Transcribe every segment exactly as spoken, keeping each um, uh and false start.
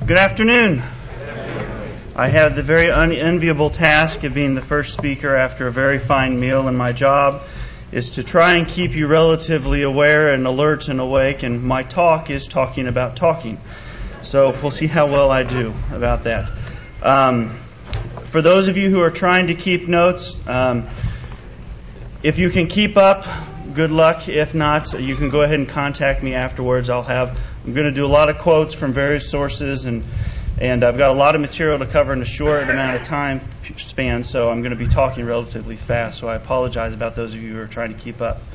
Good afternoon. I have the very unenviable task of being the first speaker after a very fine meal, and my job is to try and keep you relatively aware and alert and awake, and my talk is talking about talking. So we'll see how well I do about that. Um, for those of you who are trying to keep notes, um, if you can keep up, good luck. If not, you can go ahead and contact me afterwards. I'll have I'm going to do a lot of quotes from various sources, and and I've got a lot of material to cover in a short amount of time span, so I'm going to be talking relatively fast, so I apologize about those of you who are trying to keep up.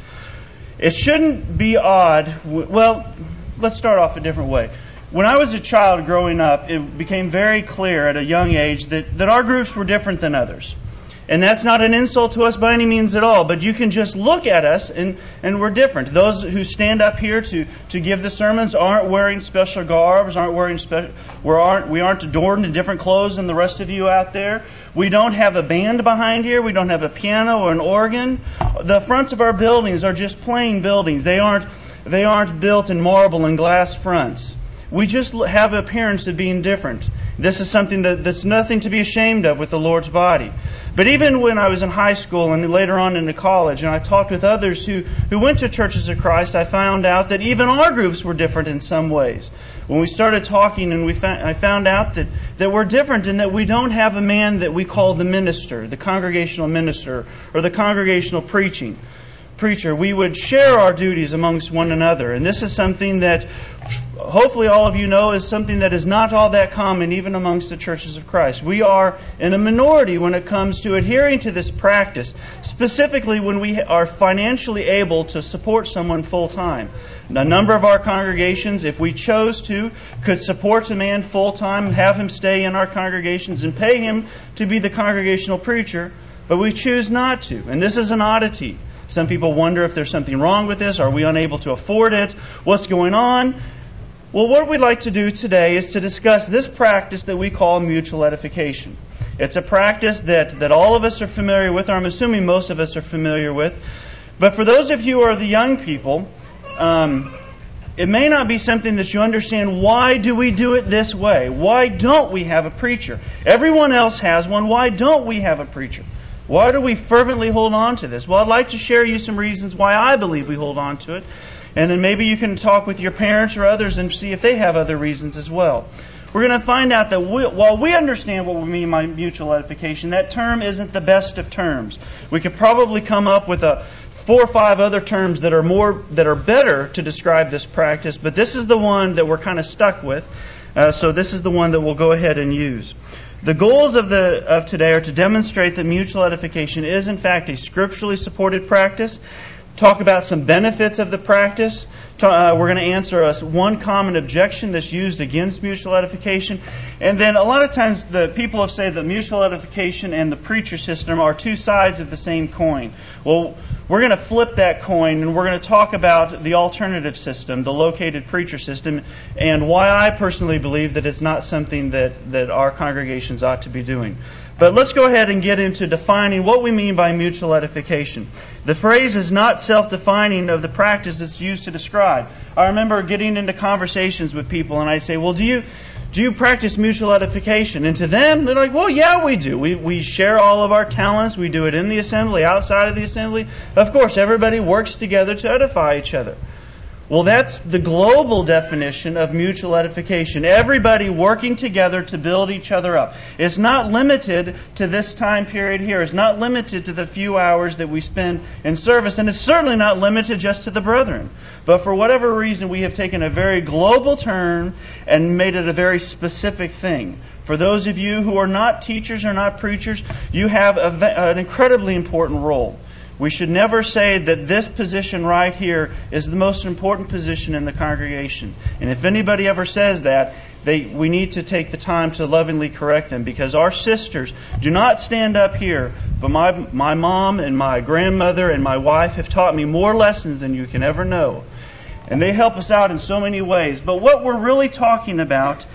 It shouldn't be odd. Well, let's start off a different way. When I was a child growing up, it became very clear at a young age that, that our groups were different than others. And that's not an insult to us by any means at all, but you can just look at us and, and we're different. Those who stand up here to, to give the sermons aren't wearing special garbs, aren't wearing spe- we aren't we aren't adorned in different clothes than the rest of you out there. We don't have a band behind here. We don't have a piano or an organ. The fronts of our buildings are just plain buildings. They aren't they aren't built in marble and glass fronts. We just have an appearance of being different. This is something that, that's nothing to be ashamed of with the Lord's body. But even when I was in high school and later on into college, and I talked with others who, who went to Churches of Christ, I found out that even our groups were different in some ways. When we started talking, and we found, I found out that, that we're different in that we don't have a man that we call the minister, the congregational minister, or the congregational preaching preacher. We would share our duties amongst one another. And this is something that hopefully all of you know is something that is not all that common even amongst the Churches of Christ. We are in a minority when it comes to adhering to this practice, specifically when we are financially able to support someone full time. A number of our congregations, if we chose to, could support a man full time, have him stay in our congregations and pay him to be the congregational preacher, but we choose not to. And this is an oddity. Some people wonder if there's something wrong with this. Are we unable to afford it? What's going on? Well, what we'd like to do today is to discuss this practice that we call mutual edification. It's a practice that, that all of us are familiar with, or I'm assuming most of us are familiar with. But for those of you who are the young people, um, it may not be something that you understand. Why do we do it this way? Why don't we have a preacher? Everyone else has one. Why don't we have a preacher? Why do we fervently hold on to this? Well, I'd like to share you some reasons why I believe we hold on to it. And then maybe you can talk with your parents or others and see if they have other reasons as well. We're going to find out that we, while we understand what we mean by mutual edification, that term isn't the best of terms. We could probably come up with a four or five other terms that are more that are better to describe this practice, but this is the one that we're kind of stuck with. Uh, so this is the one that we'll go ahead and use. The goals of the of today are to demonstrate that mutual edification is in fact a scripturally supported practice. Talk about some benefits of the practice. Uh, we're going to answer a, one common objection that's used against mutual edification. And then a lot of times the people have said that mutual edification and the preacher system are two sides of the same coin. Well, we're going to flip that coin and we're going to talk about the alternative system, the located preacher system, and why I personally believe that it's not something that, that our congregations ought to be doing. But let's go ahead and get into defining what we mean by mutual edification. The phrase is not self-defining of the practice that's used to describe. I remember getting into conversations with people and I'd say, well, do you do you practice mutual edification? And to them, they're like, well, yeah, we do. We we share all of our talents. We do it in the assembly, outside of the assembly. Of course, everybody works together to edify each other. Well, that's the global definition of mutual edification. Everybody working together to build each other up. It's not limited to this time period here. It's not limited to the few hours that we spend in service. And it's certainly not limited just to the brethren. But for whatever reason, we have taken a very global term and made it a very specific thing. For those of you who are not teachers or not preachers, you have a, an incredibly important role. We should never say that this position right here is the most important position in the congregation. And if anybody ever says that, they, we need to take the time to lovingly correct them, because our sisters do not stand up here, but my, my mom and my grandmother and my wife have taught me more lessons than you can ever know. And they help us out in so many ways. But what we're really talking about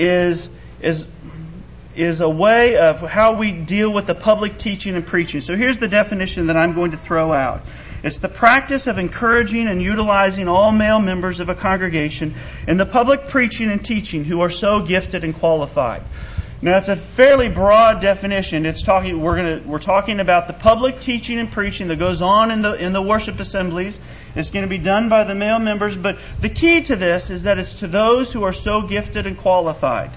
is is is a way of how we deal with the public teaching and preaching. So here's the definition that I'm going to throw out. It's the practice of encouraging and utilizing all male members of a congregation in the public preaching and teaching who are so gifted and qualified. Now, it's a fairly broad definition. It's talking. We're going to. We're talking about the public teaching and preaching that goes on in the in the worship assemblies. It's going to be done by the male members. But the key to this is that it's to those who are so gifted and qualified.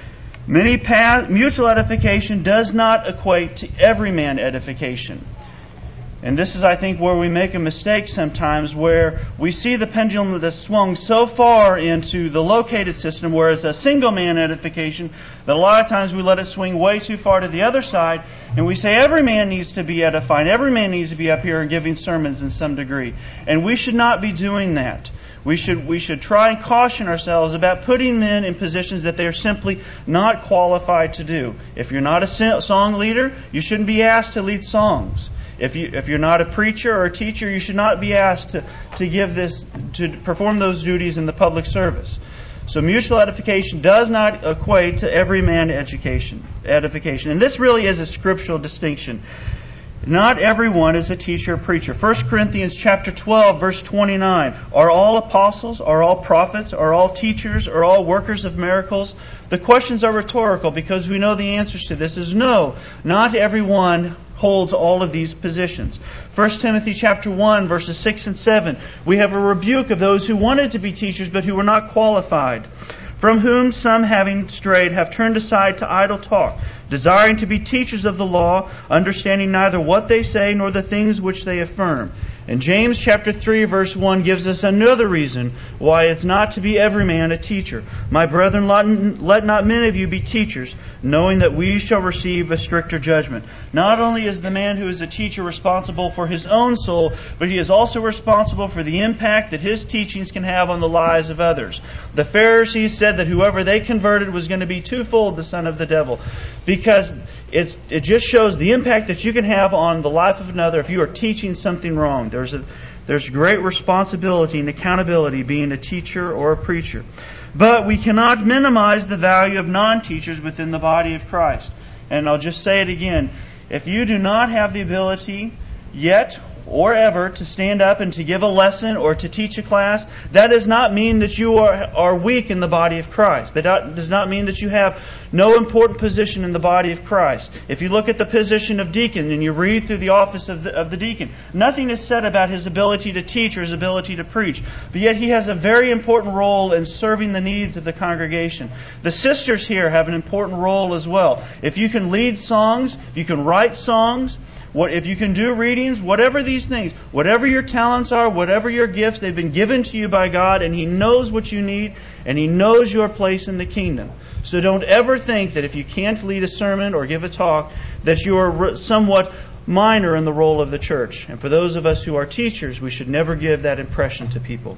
Many past, mutual edification does not equate to everyman edification. And this is, I think, where we make a mistake sometimes, where we see the pendulum that's swung so far into the located system, where it's a single-man edification, that a lot of times we let it swing way too far to the other side, and we say every man needs to be edified, every man needs to be up here and giving sermons in some degree. And we should not be doing that. We should we should try and caution ourselves about putting men in positions that they are simply not qualified to do. If you're not a song leader, you shouldn't be asked to lead songs. If you if you're not a preacher or a teacher, you should not be asked to, to give this to perform those duties in the public service. So mutual edification does not equate to every man education edification. And this really is a scriptural distinction. Not everyone is a teacher or preacher. First Corinthians chapter twelve, verse twenty-nine. Are all apostles? Are all prophets? Are all teachers? Are all workers of miracles? The questions are rhetorical because we know the answers to this is no. Not everyone holds all of these positions. First Timothy chapter one, verses six and seven. We have a rebuke of those who wanted to be teachers but who were not qualified. From whom some, having strayed, have turned aside to idle talk, desiring to be teachers of the law, understanding neither what they say nor the things which they affirm. And James chapter three, verse one gives us another reason why it's not to be every man a teacher. My brethren, let not many of you be teachers, knowing that we shall receive a stricter judgment. Not only is the man who is a teacher responsible for his own soul, but he is also responsible for the impact that his teachings can have on the lives of others. The Pharisees said that whoever they converted was going to be twofold the son of the devil, because it's, it just shows the impact that you can have on the life of another if you are teaching something wrong. There's a there's great responsibility and accountability being a teacher or a preacher. But we cannot minimize the value of non-teachers within the body of Christ. And I'll just say it again. If you do not have the ability yet or ever to stand up and to give a lesson or to teach a class, that does not mean that you are, are weak in the body of Christ. That does not mean that you have no important position in the body of Christ. If you look at the position of deacon and you read through the office of the, of the deacon, nothing is said about his ability to teach or his ability to preach. But yet he has a very important role in serving the needs of the congregation. The sisters here have an important role as well. If you can lead songs, if you can write songs, What if you can do readings, whatever these things, whatever your talents are, whatever your gifts, they've been given to you by God, and He knows what you need, and He knows your place in the kingdom. So don't ever think that if you can't lead a sermon or give a talk, that you are somewhat minor in the role of the church. And for those of us who are teachers, we should never give that impression to people.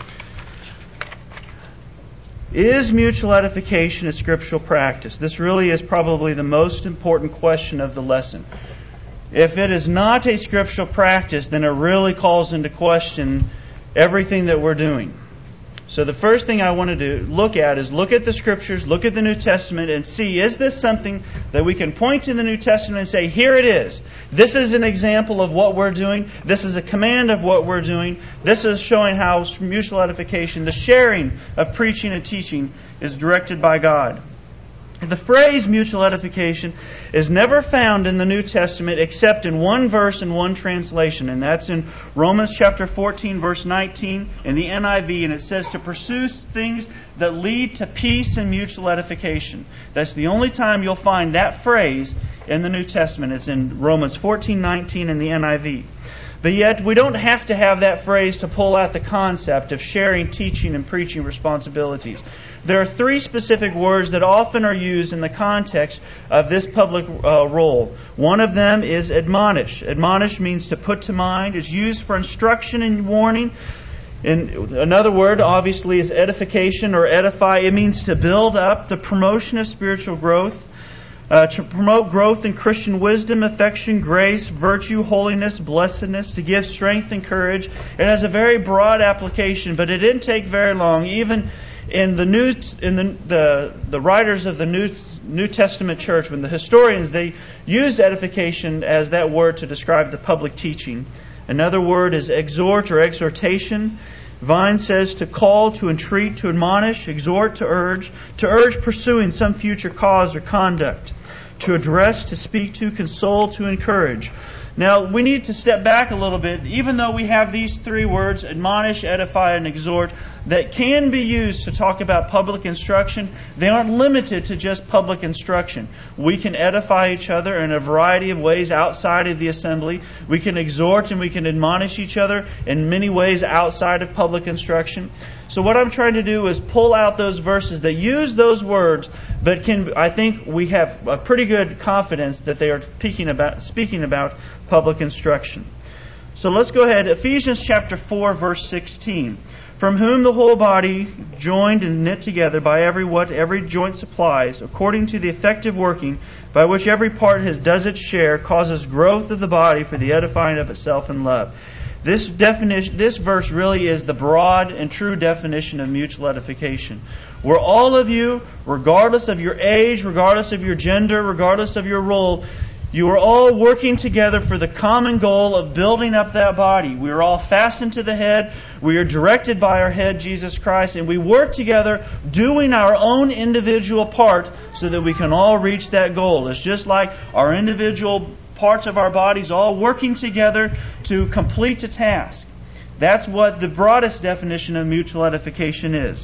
Is mutual edification a scriptural practice? This really is probably the most important question of the lesson. If it is not a scriptural practice, then it really calls into question everything that we're doing. So the first thing I want to do, look at is look at the Scriptures, look at the New Testament, and see, is this something that we can point to the New Testament and say, here it is. This is an example of what we're doing. This is a command of what we're doing. This is showing how mutual edification, the sharing of preaching and teaching, is directed by God. The phrase mutual edification is never found in the New Testament except in one verse and one translation, and that's in Romans chapter fourteen, verse nineteen in the N I V, and it says to pursue things that lead to peace and mutual edification. That's the only time you'll find that phrase in the New Testament. It's in Romans fourteen nineteen in the N I V. But yet, we don't have to have that phrase to pull out the concept of sharing, teaching, and preaching responsibilities. There are three specific words that often are used in the context of this public uh, role. One of them is admonish. Admonish means to put to mind. It's used for instruction and warning. And another word, obviously, is edification or edify. It means to build up, the promotion of spiritual growth. Uh, to promote growth in Christian wisdom, affection, grace, virtue, holiness, blessedness, to give strength and courage. It has a very broad application, but it didn't take very long. Even in the new, in the the, the writers of the New New Testament church, when the historians, they used edification as that word to describe the public teaching Another word is exhort or exhortation. Vine says to call, to entreat, to admonish, exhort, to urge, to urge pursuing some future cause or conduct, to address, to speak to, console, to encourage. Now, we need to step back a little bit. Even though we have these three words, admonish, edify, and exhort, that can be used to talk about public instruction, they aren't limited to just public instruction. We can edify each other in a variety of ways outside of the assembly. We can exhort and we can admonish each other in many ways outside of public instruction. So what I'm trying to do is pull out those verses that use those words, but can I think we have a pretty good confidence that they are speaking about, speaking about public instruction. So let's go ahead. Ephesians chapter four, verse sixteen. From whom the whole body, joined and knit together by every what every joint supplies, according to the effective working by which every part has does its share, causes growth of the body for the edifying of itself in love. This definition, this verse really is the broad and true definition of mutual edification. Where all of you, regardless of your age, regardless of your gender, regardless of your role, you are all working together for the common goal of building up that body. We are all fastened to the head. We are directed by our head, Jesus Christ, and we work together doing our own individual part so that we can all reach that goal. It's just like our individual parts of our bodies all working together to complete a task. That's what the broadest definition of mutual edification is.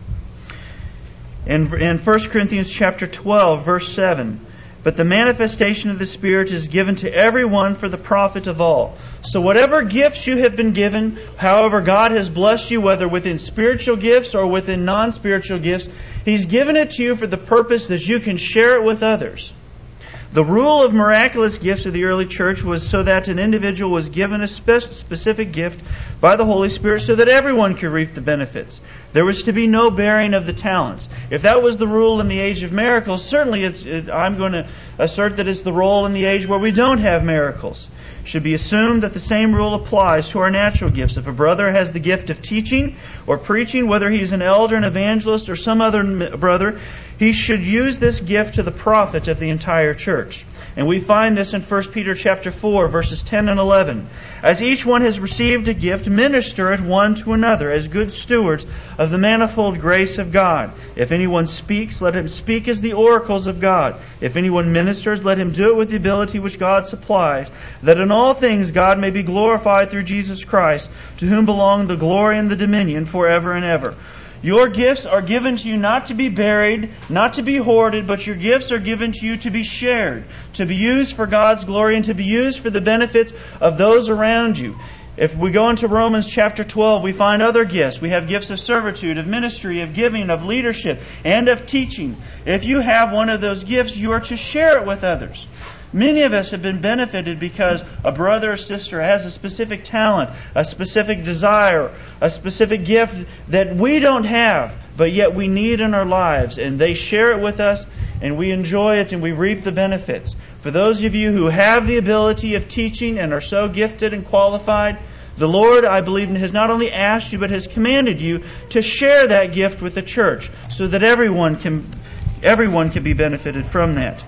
In, in First Corinthians chapter twelve, verse seven, but the manifestation of the Spirit is given to everyone for the profit of all. So whatever gifts you have been given, however God has blessed you, whether within spiritual gifts or within non-spiritual gifts, He's given it to you for the purpose that you can share it with others. The rule of miraculous gifts of the early church was so that an individual was given a spe- specific gift by the Holy Spirit so that everyone could reap the benefits. There was to be no bearing of the talents. If that was the rule in the age of miracles, certainly it's, it, I'm going to assert that it's the rule in the age where we don't have miracles. It should be assumed that the same rule applies to our natural gifts. If a brother has the gift of teaching or preaching, whether he's an elder, an evangelist, or some other brother, he should use this gift to the profit of the entire church. And we find this in First Peter chapter four, verses ten and eleven. As each one has received a gift, minister it one to another as good stewards of the manifold grace of God. If anyone speaks, let him speak as the oracles of God. If anyone ministers, let him do it with the ability which God supplies, that in all things God may be glorified through Jesus Christ, to whom belong the glory and the dominion forever and ever. Your gifts are given to you not to be buried, not to be hoarded, but your gifts are given to you to be shared, to be used for God's glory, and to be used for the benefits of those around you. If we go into Romans chapter twelve, we find other gifts. We have gifts of servitude, of ministry, of giving, of leadership, and of teaching. If you have one of those gifts, you are to share it with others. Many of us have been benefited because a brother or sister has a specific talent, a specific desire, a specific gift that we don't have, but yet we need in our lives. And they share it with us, and we enjoy it, and we reap the benefits. For those of you who have the ability of teaching and are so gifted and qualified, the Lord, I believe, has not only asked you, but has commanded you to share that gift with the church so that everyone can, everyone can be benefited from that.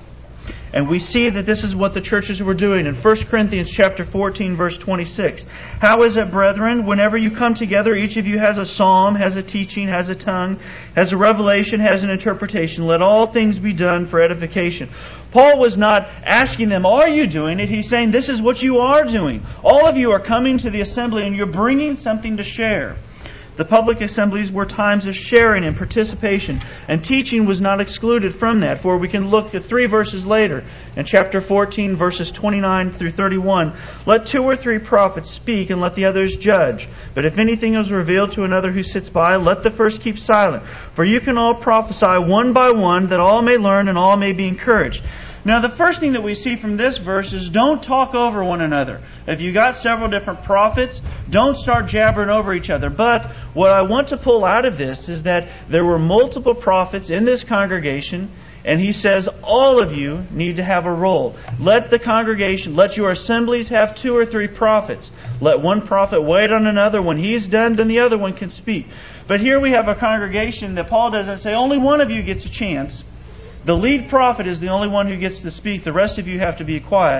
And we see that this is what the churches were doing in First Corinthians chapter fourteen, verse twenty-six. How is it, brethren, whenever you come together, each of you has a psalm, has a teaching, has a tongue, has a revelation, has an interpretation. Let all things be done for edification. Paul was not asking them, are you doing it? He's saying, this is what you are doing. All of you are coming to the assembly and you're bringing something to share. The public assemblies were times of sharing and participation, and teaching was not excluded from that. For we can look at three verses later, in chapter fourteen, verses twenty-nine through thirty-one. Let two or three prophets speak, and let the others judge. But if anything is revealed to another who sits by, let the first keep silent. For you can all prophesy one by one, that all may learn and all may be encouraged. Now, the first thing that we see from this verse is don't talk over one another. If you got several different prophets, don't start jabbering over each other. But what I want to pull out of this is that there were multiple prophets in this congregation, and he says all of you need to have a role. Let the congregation, let your assemblies have two or three prophets. Let one prophet wait on another. When he's done, then the other one can speak. But here we have a congregation that Paul doesn't say only one of you gets a chance. The lead prophet is the only one who gets to speak. The rest of you have to be quiet.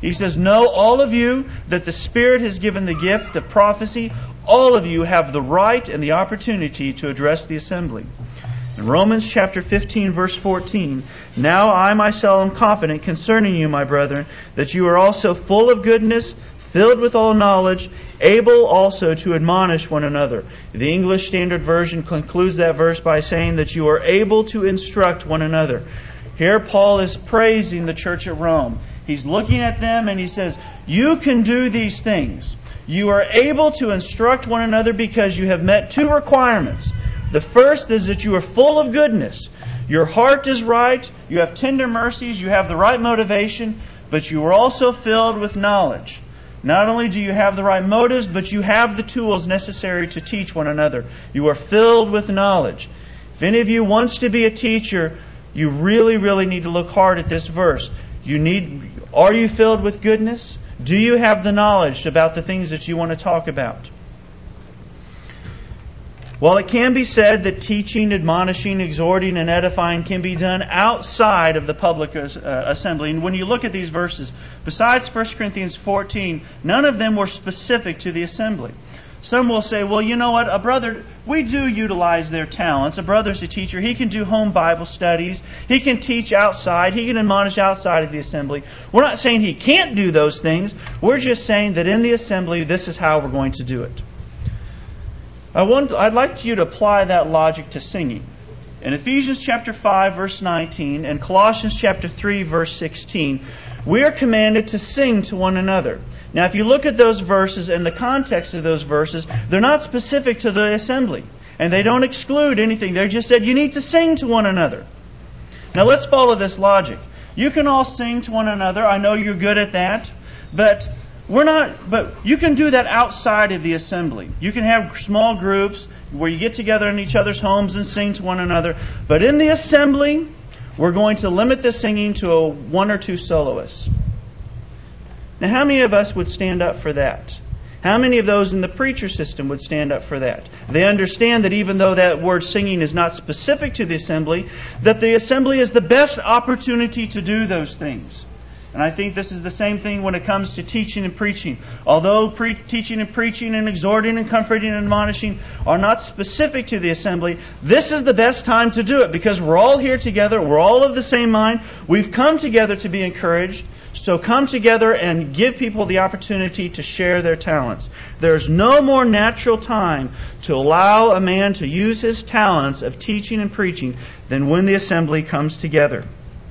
He says, "Know all of you that the Spirit has given the gift of prophecy. All of you have the right and the opportunity to address the assembly." In Romans chapter fifteen, verse fourteen, "Now I myself am confident concerning you, my brethren, that you are also full of goodness, filled with all knowledge, able also to admonish one another." The English Standard Version concludes that verse by saying that you are able to instruct one another. Here Paul is praising the church at Rome. He's looking at them and he says, you can do these things. You are able to instruct one another because you have met two requirements. The first is that you are full of goodness. Your heart is right. You have tender mercies. You have the right motivation. But you are also filled with knowledge. Not only do you have the right motives, but you have the tools necessary to teach one another. You are filled with knowledge. If any of you wants to be a teacher, you really, really need to look hard at this verse. You need, are you filled with goodness? Do you have the knowledge about the things that you want to talk about? While it can be said that teaching, admonishing, exhorting, and edifying can be done outside of the public uh, assembly, and when you look at these verses, besides First Corinthians fourteen, none of them were specific to the assembly. Some will say, well, you know what, a brother, we do utilize their talents. A brother's a teacher. He can do home Bible studies. He can teach outside. He can admonish outside of the assembly. We're not saying he can't do those things. We're just saying that in the assembly, this is how we're going to do it. I want, I'd like you to apply that logic to singing. In Ephesians chapter five, verse nineteen, and Colossians chapter three, verse sixteen, we are commanded to sing to one another. Now, if you look at those verses and the context of those verses, they're not specific to the assembly. And they don't exclude anything. They just said you need to sing to one another. Now, let's follow this logic. You can all sing to one another. I know you're good at that. But we're not. But you can do that outside of the assembly. You can have small groups where you get together in each other's homes and sing to one another. But in the assembly, we're going to limit the singing to a one or two soloists. Now, how many of us would stand up for that? How many of those in the preacher system would stand up for that? They understand that even though that word singing is not specific to the assembly, that the assembly is the best opportunity to do those things. And I think this is the same thing when it comes to teaching and preaching. Although pre- teaching and preaching and exhorting and comforting and admonishing are not specific to the assembly, this is the best time to do it because we're all here together. We're all of the same mind. We've come together to be encouraged. So come together and give people the opportunity to share their talents. There's no more natural time to allow a man to use his talents of teaching and preaching than when the assembly comes together.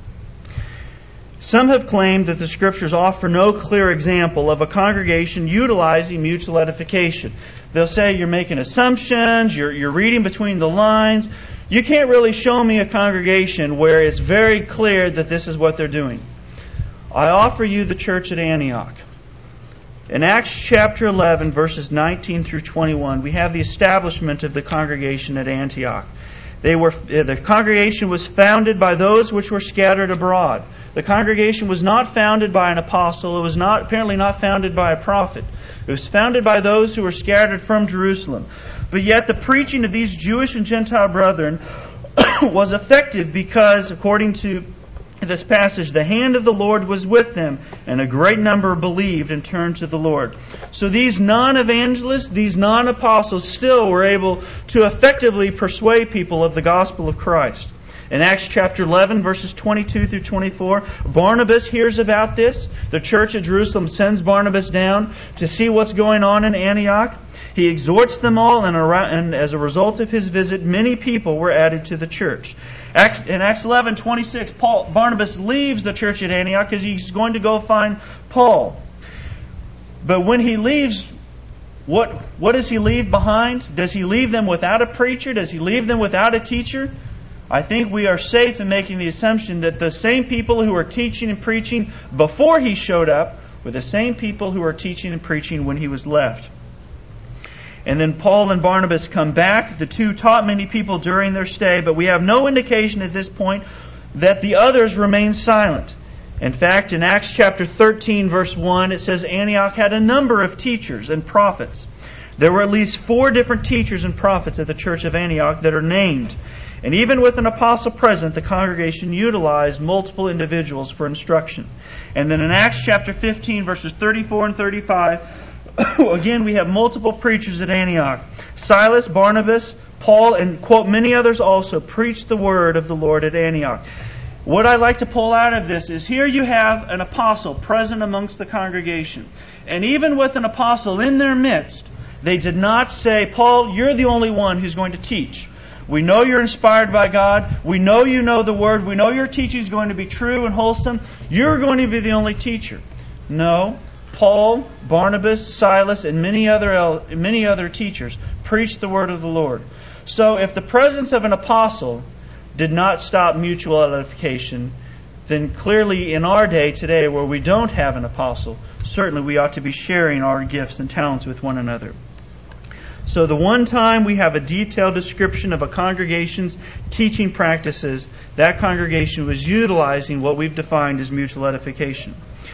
Some have claimed that the Scriptures offer no clear example of a congregation utilizing mutual edification. They'll say you're making assumptions, you're, you're reading between the lines. You can't really show me a congregation where it's very clear that this is what they're doing. I offer you the church at Antioch. In Acts chapter eleven, verses nineteen through twenty-one, we have the establishment of the congregation at Antioch. They were the congregation was founded by those which were scattered abroad. The congregation was not founded by an apostle. It was not apparently not founded by a prophet. It was founded by those who were scattered from Jerusalem. But yet the preaching of these Jewish and Gentile brethren was effective because, according to this passage, the hand of the Lord was with them, and a great number believed and turned to the Lord. So these non-evangelists, these non-apostles still were able to effectively persuade people of the gospel of Christ. In Acts chapter eleven, verses twenty-two through twenty-four, Barnabas hears about this. The church at Jerusalem sends Barnabas down to see what's going on in Antioch. He exhorts them all, and as a result of his visit, many people were added to the church. In Acts eleven twenty-six, Paul, Barnabas leaves the church at Antioch because he's going to go find Paul. But when he leaves, what, what does he leave behind? Does he leave them without a preacher? Does he leave them without a teacher? I think we are safe in making the assumption that the same people who were teaching and preaching before he showed up were the same people who were teaching and preaching when he was left. And then Paul and Barnabas come back. The two taught many people during their stay, but we have no indication at this point that the others remained silent. In fact, in Acts chapter thirteen, verse one, it says Antioch had a number of teachers and prophets. There were at least four different teachers and prophets at the church of Antioch that are named. And even with an apostle present, the congregation utilized multiple individuals for instruction. And then in Acts chapter fifteen, verses thirty-four and thirty-five, again, we have multiple preachers at Antioch. Silas, Barnabas, Paul, and, quote, many others also preached the word of the Lord at Antioch. What I like to pull out of this is here you have an apostle present amongst the congregation. And even with an apostle in their midst, they did not say, Paul, you're the only one who's going to teach. We know you're inspired by God. We know you know the Word. We know your teaching is going to be true and wholesome. You're going to be the only teacher. No. Paul, Barnabas, Silas, and many other many other teachers preached the Word of the Lord. So if the presence of an apostle did not stop mutual edification, then clearly in our day today where we don't have an apostle, certainly we ought to be sharing our gifts and talents with one another. So the one time we have a detailed description of a congregation's teaching practices, that congregation was utilizing what we've defined as mutual edification.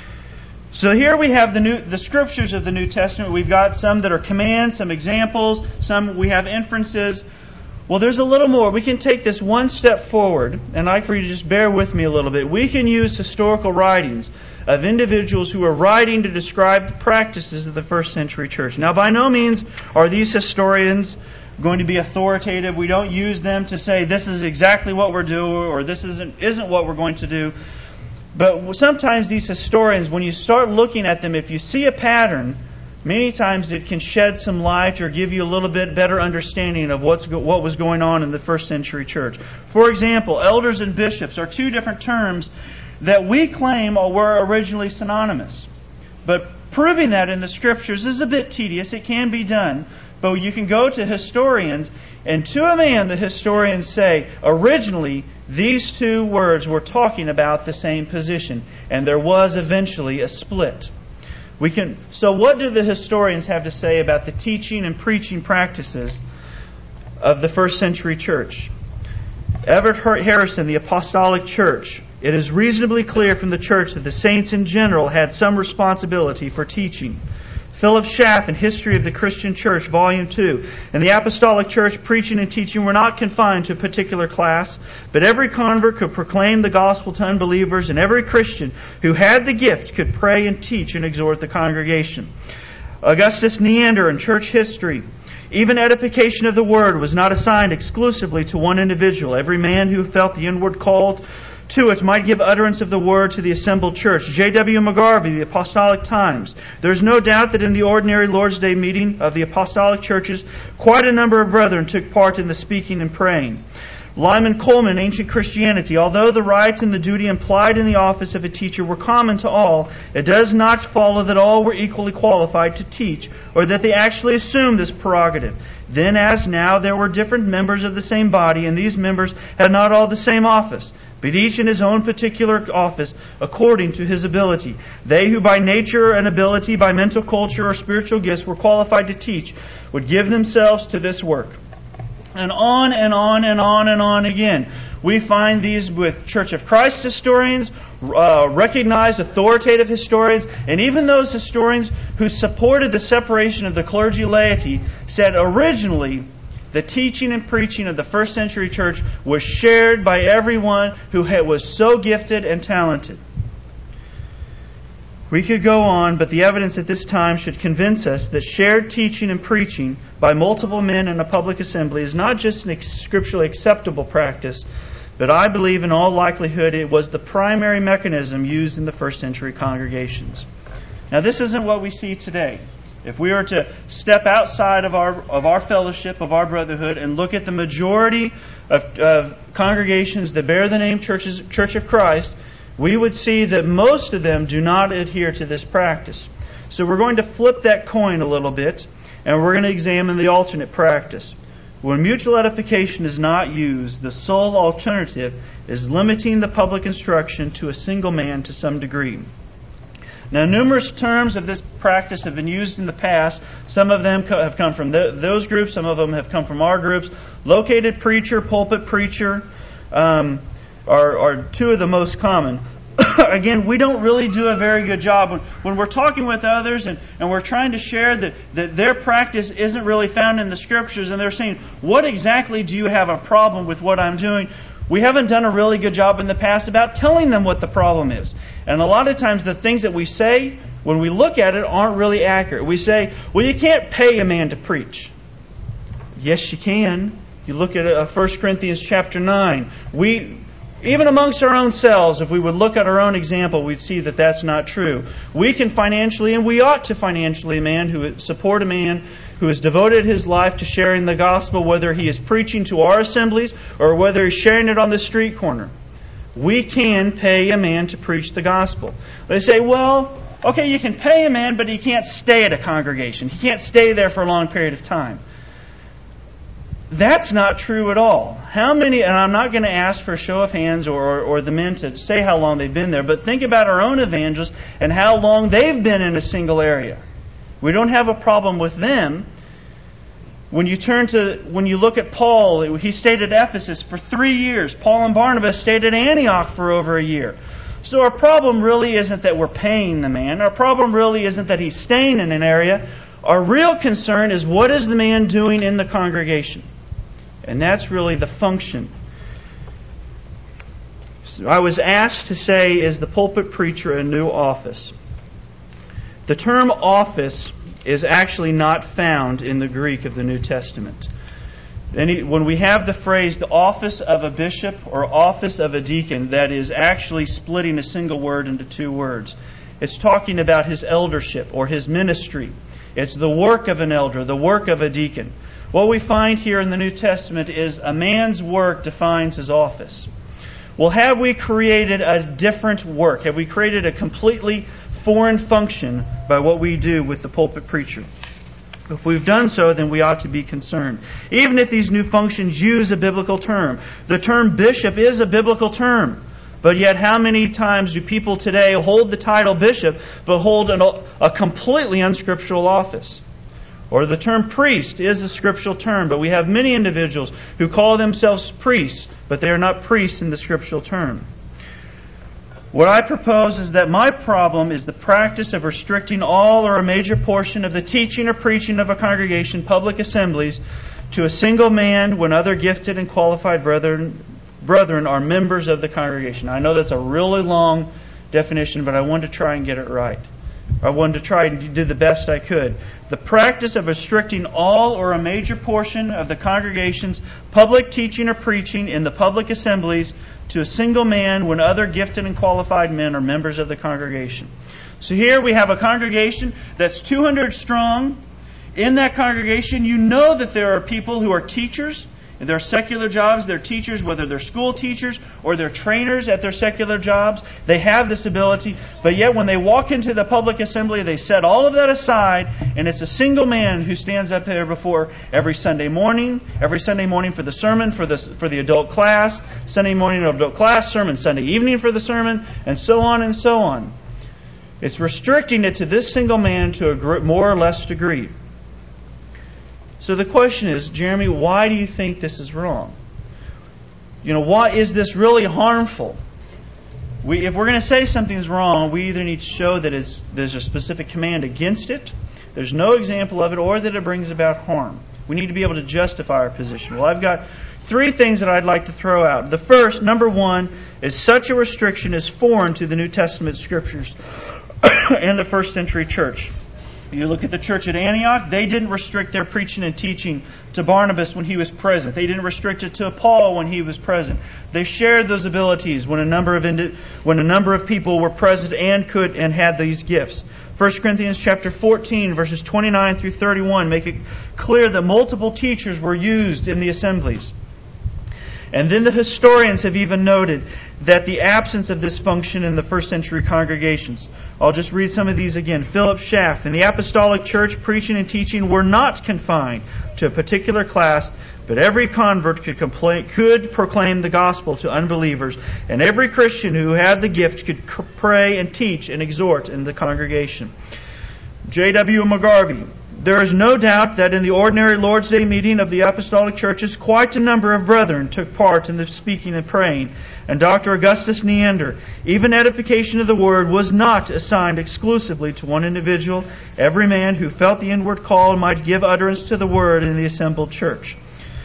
So here we have the new the scriptures of the New Testament. We've got some that are commands, some examples, some we have inferences. Well, there's a little more. We can take this one step forward, and I'd like for you to just bear with me a little bit. We can use historical writings of individuals who are writing to describe the practices of the first century church. Now, by no means are these historians going to be authoritative. We don't use them to say this is exactly what we're doing or this isn't isn't what we're going to do. But sometimes these historians, when you start looking at them, if you see a pattern, many times it can shed some light or give you a little bit better understanding of what's go- what was going on in the first century church. For example, elders and bishops are two different terms that we claim were originally synonymous. But proving that in the Scriptures is a bit tedious. It can be done. But you can go to historians, and to a man the historians say, originally these two words were talking about the same position, and there was eventually a split. We can. So what do the historians have to say about the teaching and preaching practices of the first century church? Everett Harrison, the Apostolic Church. It is reasonably clear from the church that the saints in general had some responsibility for teaching. Philip Schaff in History of the Christian Church, Volume two. In the Apostolic Church, preaching and teaching were not confined to a particular class, but every convert could proclaim the gospel to unbelievers, and every Christian who had the gift could pray and teach and exhort the congregation. Augustus Neander in Church History. Even edification of the Word was not assigned exclusively to one individual. Every man who felt the inward call to it might give utterance of the Word to the assembled church. J W McGarvey, The Apostolic Times. There is no doubt that in the ordinary Lord's Day meeting of the Apostolic churches, quite a number of brethren took part in the speaking and praying. Lyman Coleman, Ancient Christianity. Although the rights and the duty implied in the office of a teacher were common to all, it does not follow that all were equally qualified to teach, or that they actually assumed this prerogative. Then, as now, there were different members of the same body, and these members had not all the same office, but each in his own particular office according to his ability. They who by nature and ability, by mental culture or spiritual gifts were qualified to teach, would give themselves to this work. And on and on and on and on again. We find these with Church of Christ historians, uh, recognized authoritative historians, and even those historians who supported the separation of the clergy laity said originally the teaching and preaching of the first century church was shared by everyone who had, was so gifted and talented. We could go on, but the evidence at this time should convince us that shared teaching and preaching by multiple men in a public assembly is not just an scripturally acceptable practice, but I believe in all likelihood it was the primary mechanism used in the first century congregations. Now, this isn't what we see today. If we were to step outside of our of our fellowship, of our brotherhood, and look at the majority of, of congregations that bear the name Churches, Church of Christ, we would see that most of them do not adhere to this practice. So we're going to flip that coin a little bit, and we're going to examine the alternate practice. When mutual edification is not used, the sole alternative is limiting the public instruction to a single man to some degree. Now, numerous terms of this practice have been used in the past. Some of them co- have come from th- those groups. Some of them have come from our groups. Located preacher, pulpit preacher um, are, are two of the most common. again, we don't really do a very good job when, when we're talking with others and, and we're trying to share that, that their practice isn't really found in the Scriptures, and they're saying, what exactly do you have a problem with what I'm doing? We haven't done a really good job in the past about telling them what the problem is. And a lot of times the things that we say, when we look at it, aren't really accurate. We say, well, you can't pay a man to preach. Yes, you can. You look at uh, First Corinthians chapter nine. We, even amongst our own selves, if we would look at our own example, we'd see that that's not true. We can financially, and we ought to financially, a man who support a man who has devoted his life to sharing the gospel, whether he is preaching to our assemblies or whether he's sharing it on the street corner. We can pay a man to preach the gospel. They say, well, okay, you can pay a man, but he can't stay at a congregation. He can't stay there for a long period of time. That's not true at all. How many, and I'm not going to ask for a show of hands or, or, or the men to say how long they've been there, but think about our own evangelists and how long they've been in a single area. We don't have a problem with them. When you turn to, when you look at Paul, he stayed at Ephesus for three years. Paul and Barnabas stayed at Antioch for over a year. So our problem really isn't that we're paying the man. Our problem really isn't that he's staying in an area. Our real concern is what is the man doing in the congregation? And that's really the function. So I was asked to say, is the pulpit preacher a new office? The term office is actually not found in the Greek of the New Testament. When we have the phrase the office of a bishop or office of a deacon, that is actually splitting a single word into two words. It's talking about his eldership or his ministry. It's the work of an elder, the work of a deacon. What we find here in the New Testament is a man's work defines his office. Well, have we created a different work? Have we created a completely foreign function by what we do with the pulpit preacher? If we've done so, then we ought to be concerned. Even if these new functions use a biblical term. The term bishop is a biblical term. But yet how many times do people today hold the title bishop but hold an, a completely unscriptural office? Or the term priest is a scriptural term, but we have many individuals who call themselves priests, but they are not priests in the scriptural term. What I propose is that my problem is the practice of restricting all or a major portion of the teaching or preaching of a congregation, public assemblies, to a single man when other gifted and qualified brethren, brethren are members of the congregation. I know that's a really long definition, but I wanted to try and get it right. I wanted to try and do the best I could. The practice of restricting all or a major portion of the congregation's public teaching or preaching in the public assemblies to a single man when other gifted and qualified men are members of the congregation. So here we have a congregation that's two hundred strong. In that congregation, you know that there are people who are teachers. In their secular jobs, they're teachers, whether they're school teachers or they're trainers at their secular jobs. They have this ability. But yet when they walk into the public assembly, they set all of that aside, and it's a single man who stands up there before every Sunday morning, every Sunday morning for the sermon, for the, for the adult class, Sunday morning adult class, sermon Sunday evening for the sermon, and so on and so on. It's restricting it to this single man to a more or less degree. So the question is, Jeremy, why do you think this is wrong? You know, why is this really harmful? We, if we're going to say something's wrong, we either need to show that it's, there's a specific command against it, there's no example of it, or that it brings about harm. We need to be able to justify our position. Well, I've got three things that I'd like to throw out. The first, number one, is such a restriction is foreign to the New Testament Scriptures and the first century church. You look at the church at Antioch, they didn't restrict their preaching and teaching to Barnabas when he was present. They didn't restrict it to Paul when he was present. They shared those abilities when a number of indi- when a number of people were present and could and had these gifts. First Corinthians chapter fourteen, verses twenty-nine through thirty-one make it clear that multiple teachers were used in the assemblies. And then the historians have even noted that the absence of this function in the first century congregations. I'll just read some of these again. Philip Schaff, in the apostolic church, preaching and teaching were not confined to a particular class, but every convert could, complain, could proclaim the gospel to unbelievers, and every Christian who had the gift could pray and teach and exhort in the congregation. J W McGarvey, There is no doubt that in the ordinary Lord's Day meeting of the apostolic churches, quite a number of brethren took part in the speaking and praying. And Doctor Augustus Neander, even edification of the word was not assigned exclusively to one individual. Every man who felt the inward call might give utterance to the word in the assembled church.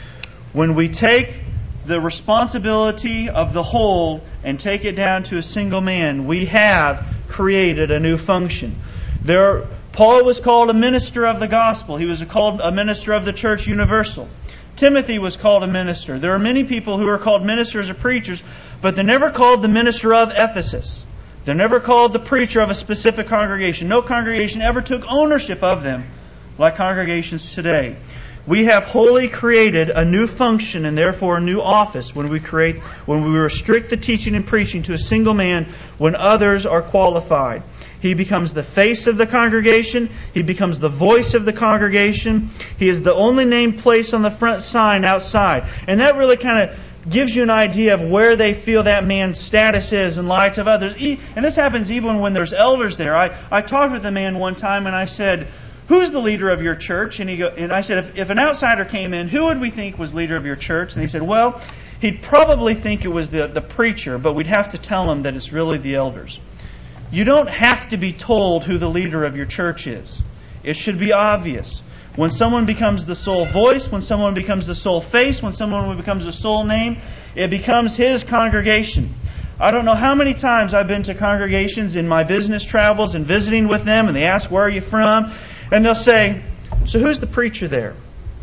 When we take the responsibility of the whole and take it down to a single man, we have created a new function. There, Paul was called a minister of the gospel. He was called a minister of the church universal. Timothy was called a minister. There are many people who are called ministers or preachers, but they're never called the minister of Ephesus. They're never called the preacher of a specific congregation. No congregation ever took ownership of them like congregations today. We have wholly created a new function and therefore a new office when we create, when we restrict the teaching and preaching to a single man when others are qualified. He becomes the face of the congregation. He becomes the voice of the congregation. He is the only named place on the front sign outside. And that really kind of gives you an idea of where they feel that man's status is in light of others. And this happens even when there's elders there. I, I talked with a man one time and I said, "Who's the leader of your church?" And he go, and I said, if, if an outsider came in, who would we think was leader of your church? And he said, well, he'd probably think it was the, the preacher, but we'd have to tell him that it's really the elders. You don't have to be told who the leader of your church is. It should be obvious. When someone becomes the sole voice, when someone becomes the sole face, when someone becomes the sole name, it becomes his congregation. I don't know how many times I've been to congregations in my business travels and visiting with them, and they ask, "Where are you from?" And they'll say, "So who's the preacher there?"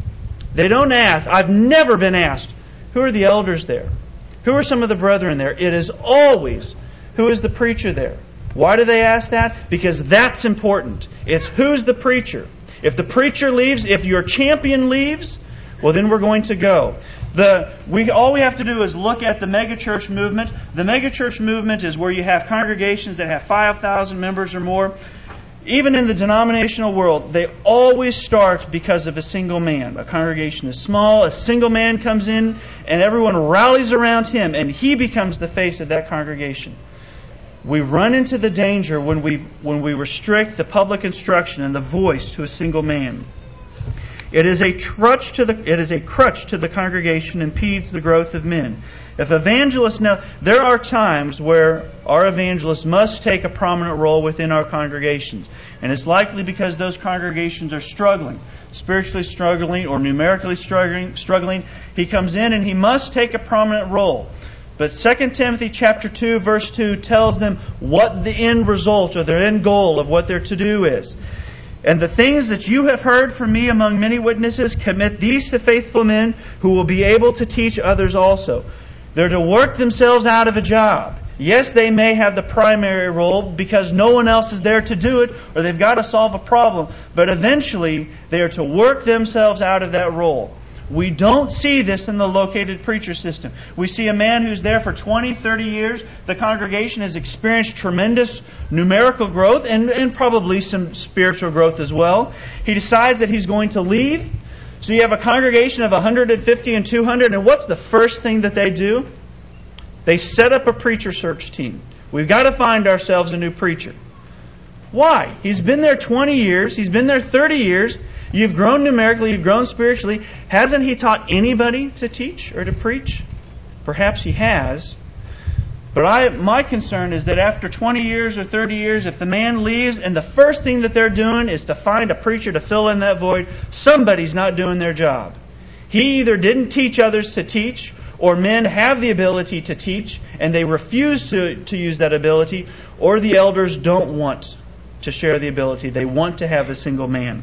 They don't ask. I've never been asked, "Who are the elders there? Who are some of the brethren there?" It is always, "Who is the preacher there?" Why do they ask that? Because that's important. It's who's the preacher. If the preacher leaves, if your champion leaves, well, then we're going to go. The we all we have to do is look at the megachurch movement. The megachurch movement is where you have congregations that have five thousand members or more. Even in the denominational world, they always start because of a single man. A congregation is small, a single man comes in, and everyone rallies around him, and he becomes the face of that congregation. We run into the danger when we when we restrict the public instruction and the voice to a single man. It is a crutch to the it is a crutch to the congregation, impedes the growth of men. If evangelists now, there are times where our evangelists must take a prominent role within our congregations, and it's likely because those congregations are struggling, spiritually struggling or numerically struggling. Struggling, he comes in and he must take a prominent role. But Second Timothy chapter two, verse two tells them what the end result or their end goal of what they're to do is. "And the things that you have heard from me among many witnesses, commit these to faithful men who will be able to teach others also." They're to work themselves out of a job. Yes, they may have the primary role because no one else is there to do it, or they've got to solve a problem. But eventually, they are to work themselves out of that role. We don't see this in the located preacher system. We see a man who's there for twenty, thirty years. The congregation has experienced tremendous numerical growth and, and probably some spiritual growth as well. He decides that he's going to leave. So you have a congregation of one hundred fifty and two hundred, and what's the first thing that they do? They set up a preacher search team. We've got to find ourselves a new preacher. Why? He's been there twenty years. He's been there thirty years. You've grown numerically. You've grown spiritually. Hasn't he taught anybody to teach or to preach? Perhaps he has. But I, my concern is that after twenty years or thirty years, if the man leaves and the first thing that they're doing is to find a preacher to fill in that void, somebody's not doing their job. He either didn't teach others to teach, or men have the ability to teach and they refuse to, to use that ability, or the elders don't want to share the ability. They want to have a single man.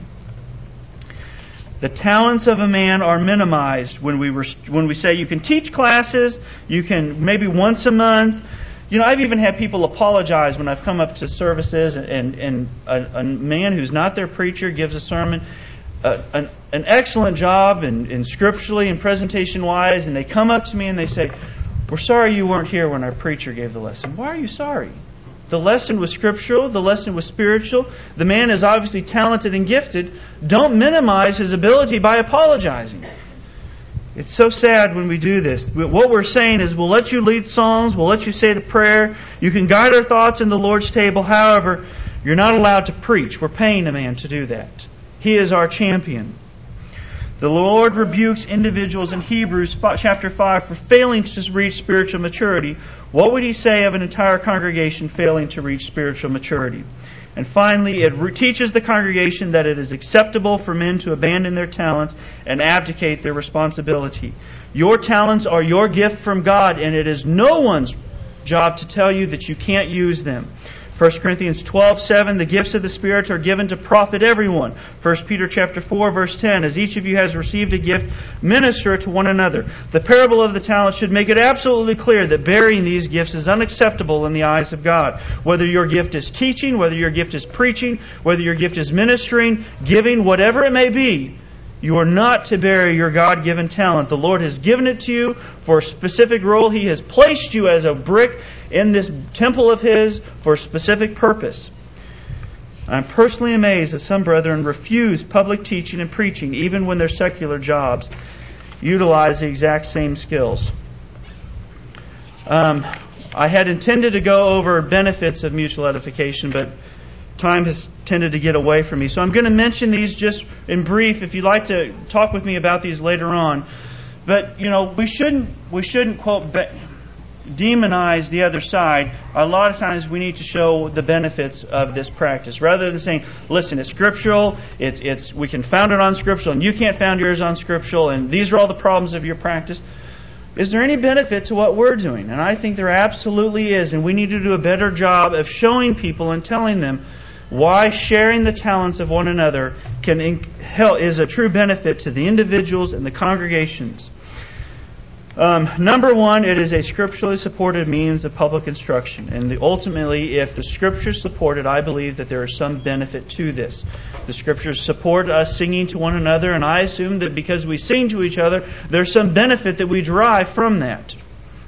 The talents of a man are minimized when we rest- when we say you can teach classes, you can maybe once a month. You know, I've even had people apologize when I've come up to services and, and, and a, a man who's not their preacher gives a sermon, uh, an, an excellent job in, in scripturally and presentation-wise, and they come up to me and they say, "We're sorry you weren't here when our preacher gave the lesson." Why are you sorry? The lesson was scriptural. The lesson was spiritual. The man is obviously talented and gifted. Don't minimize his ability by apologizing. It's so sad when we do this. What we're saying is we'll let you lead songs. We'll let you say the prayer. You can guide our thoughts in the Lord's table. However, you're not allowed to preach. We're paying a man to do that. He is our champion. The Lord rebukes individuals in Hebrews chapter five for failing to reach spiritual maturity. What would He say of an entire congregation failing to reach spiritual maturity? And finally, it re- teaches the congregation that it is acceptable for men to abandon their talents and abdicate their responsibility. Your talents are your gift from God, and it is no one's job to tell you that you can't use them. First Corinthians twelve seven, the gifts of the Spirit are given to profit everyone. First Peter chapter four, verse ten, as each of you has received a gift, minister it to one another. The parable of the talents should make it absolutely clear that burying these gifts is unacceptable in the eyes of God. Whether your gift is teaching, whether your gift is preaching, whether your gift is ministering, giving, whatever it may be, you are not to bury your God-given talent. The Lord has given it to you for a specific role. He has placed you as a brick in this temple of His for a specific purpose. I'm personally amazed that some brethren refuse public teaching and preaching, even when their secular jobs utilize the exact same skills. Um, I had intended to go over benefits of mutual edification, but time has tended to get away from me. So I'm going to mention these just in brief. If you'd like to talk with me about these later on. But, you know, we shouldn't, we shouldn't quote, be- demonize the other side. A lot of times we need to show the benefits of this practice. Rather than saying, listen, it's scriptural, it's, it's, we can found it on scriptural, and you can't found yours on scriptural, and these are all the problems of your practice. Is there any benefit to what we're doing? And I think there absolutely is, and we need to do a better job of showing people and telling them why sharing the talents of one another can is a true benefit to the individuals and the congregations. Um, number one, it is a scripturally supported means of public instruction. And the, ultimately, if the Scriptures support it, I believe that there is some benefit to this. The Scriptures support us singing to one another, and I assume that because we sing to each other, there's some benefit that we derive from that.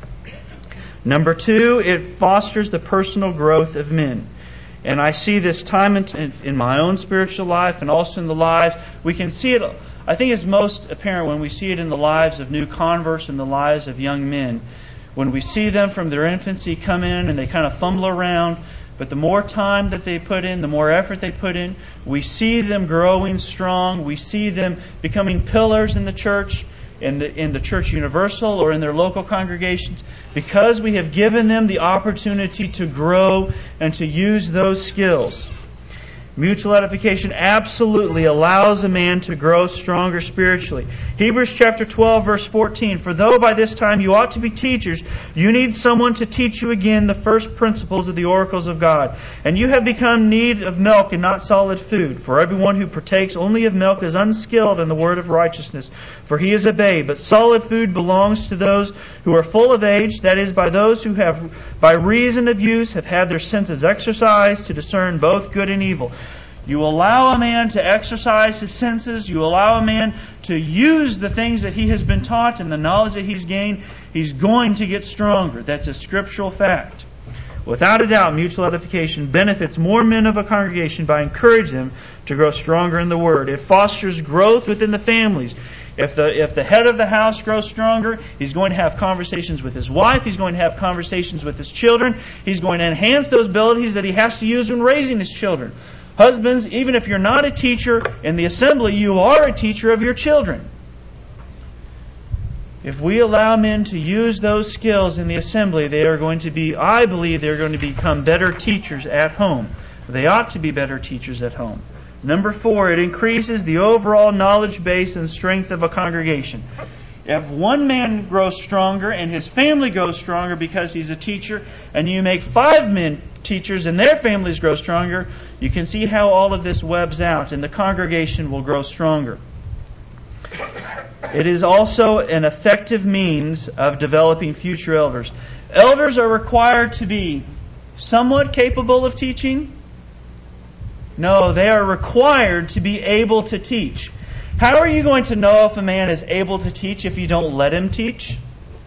Number two, it fosters the personal growth of men. And I see this time in, in my own spiritual life and also in the lives. We can see it, I think it's most apparent when we see it in the lives of new converts and the lives of young men. When we see them from their infancy come in and they kind of fumble around, but the more time that they put in, the more effort they put in, we see them growing strong. We see them becoming pillars in the church, in the in the church universal or in their local congregations, because we have given them the opportunity to grow and to use those skills. Mutual edification absolutely allows a man to grow stronger spiritually. Hebrews chapter twelve, verse fourteen, for though by this time you ought to be teachers, you need someone to teach you again the first principles of the oracles of God. And you have become in need of milk and not solid food. For everyone who partakes only of milk is unskilled in the word of righteousness, for he is a babe. But solid food belongs to those who are full of age, that is, by those who have, by reason of use, have had their senses exercised to discern both good and evil. You allow a man to exercise his senses. You allow a man to use the things that he has been taught and the knowledge that he's gained. He's going to get stronger. That's a scriptural fact. Without a doubt, mutual edification benefits more men of a congregation by encouraging them to grow stronger in the Word. It fosters growth within the families. If the if the head of the house grows stronger, he's going to have conversations with his wife. He's going to have conversations with his children. He's going to enhance those abilities that he has to use when raising his children. Husbands, even if you're not a teacher in the assembly, you are a teacher of your children. If we allow men to use those skills in the assembly, they are going to be, I believe, they're going to become better teachers at home. They ought to be better teachers at home. Number four, it increases the overall knowledge base and strength of a congregation. If one man grows stronger and his family grows stronger because he's a teacher, and you make five men teachers and their families grow stronger, you can see how all of this webs out and the congregation will grow stronger. It is also an effective means of developing future elders. Elders are required to be somewhat capable of teaching. No, they are required to be able to teach. How are you going to know if a man is able to teach if you don't let him teach?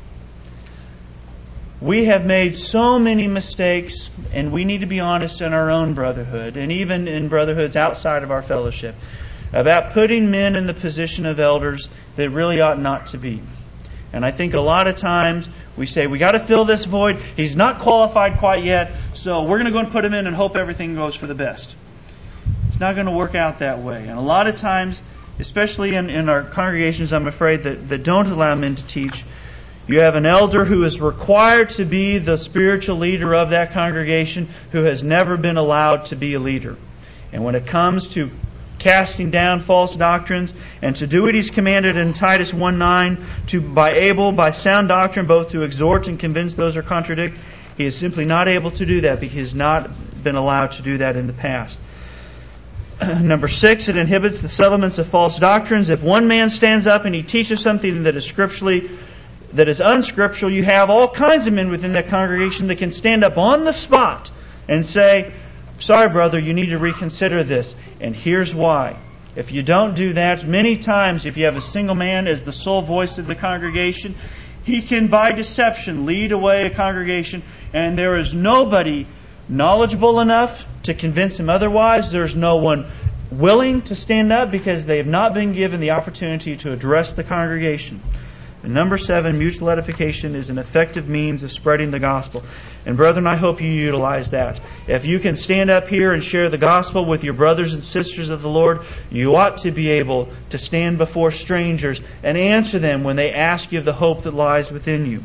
We have made so many mistakes, and we need to be honest in our own brotherhood, and even in brotherhoods outside of our fellowship, about putting men in the position of elders that really ought not to be. And I think a lot of times we say, we got to fill this void. He's not qualified quite yet, so we're going to go and put him in and hope everything goes for the best. not going to work out that way. And a lot of times, especially in, in our congregations, I'm afraid, that, that don't allow men to teach, you have an elder who is required to be the spiritual leader of that congregation who has never been allowed to be a leader. And when it comes to casting down false doctrines and to do what he's commanded in Titus one nine, to by able, by sound doctrine, both to exhort and convince those who contradict, he is simply not able to do that because he has not been allowed to do that in the past. Number six, it inhibits the settlements of false doctrines. If one man stands up and he teaches something that is scripturally, that is unscriptural, you have all kinds of men within that congregation that can stand up on the spot and say, sorry, brother, you need to reconsider this. And here's why. If you don't do that, many times if you have a single man as the sole voice of the congregation, he can, by deception, lead away a congregation, and there is nobody knowledgeable enough to convince him otherwise. There's no one willing to stand up because they have not been given the opportunity to address the congregation. And number seven, mutual edification is an effective means of spreading the gospel. And brethren, I hope you utilize that. If you can stand up here and share the gospel with your brothers and sisters of the Lord, you ought to be able to stand before strangers and answer them when they ask you of the hope that lies within you.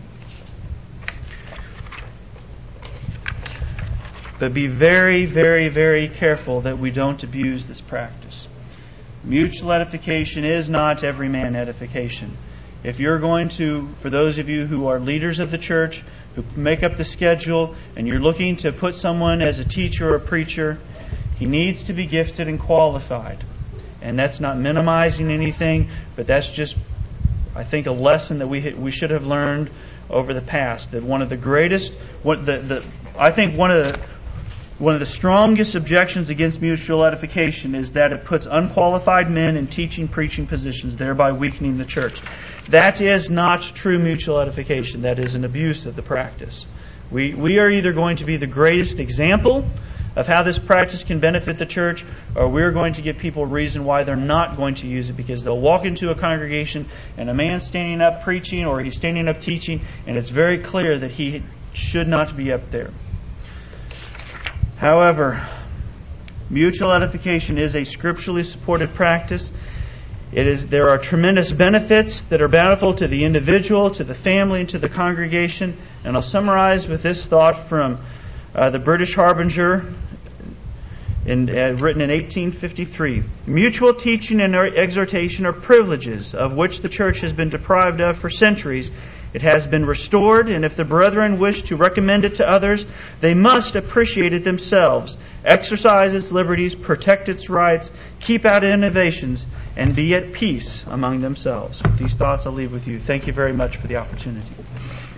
But be very, very, very careful that we don't abuse this practice. Mutual edification is not every man edification. If you're going to, for those of you who are leaders of the church, who make up the schedule, and you're looking to put someone as a teacher or a preacher, he needs to be gifted and qualified. And that's not minimizing anything, but that's just, I think, a lesson that we we should have learned over the past. That one of the greatest, what the the I think one of the One of the strongest objections against mutual edification is that it puts unqualified men in teaching, preaching positions, thereby weakening the church. That is not true mutual edification. That is an abuse of the practice. We we are either going to be the greatest example of how this practice can benefit the church, or we're going to give people a reason why they're not going to use it, because they'll walk into a congregation and a man's standing up preaching or he's standing up teaching, and it's very clear that he should not be up there. However, mutual edification is a scripturally supported practice. It is there are tremendous benefits that are bountiful to the individual, to the family, and to the congregation. And I'll summarize with this thought from uh, the British Harbinger, in, uh, written in eighteen fifty-three. Mutual teaching and exhortation are privileges of which the church has been deprived of for centuries. It has been restored, and if the brethren wish to recommend it to others, they must appreciate it themselves, exercise its liberties, protect its rights, keep out innovations, and be at peace among themselves. With these thoughts, I'll leave with you. Thank you very much for the opportunity.